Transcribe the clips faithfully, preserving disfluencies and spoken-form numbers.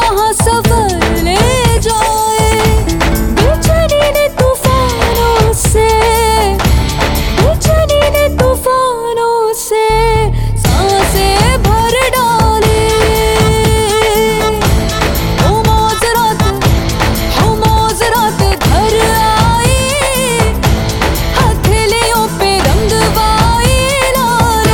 जहाँ सफर ले जाए। बेचैनी ने तूफानों से, बेचैनी ने तूफानों से सांसें भर डाले। हो मौज रात, हो मौज रात घर आई, हथेलियों पे रंगवाई लाले।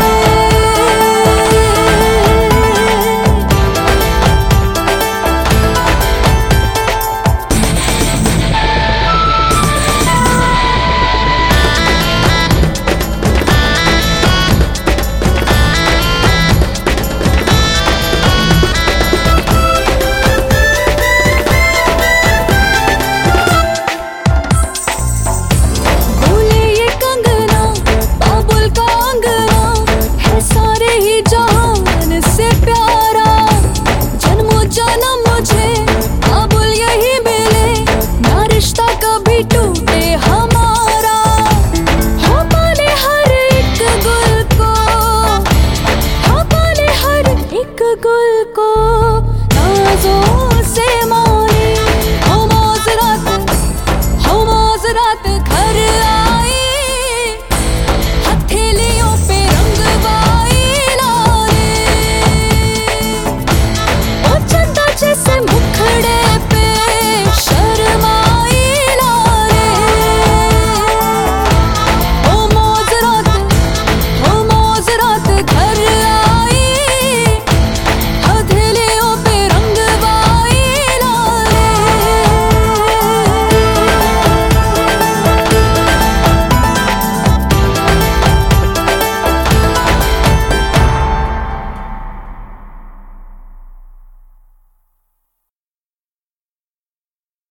बोले ये कंगना बाबुल का अंगना है सारे ही जहान से प्यारा। जन्मों जन्म मुझे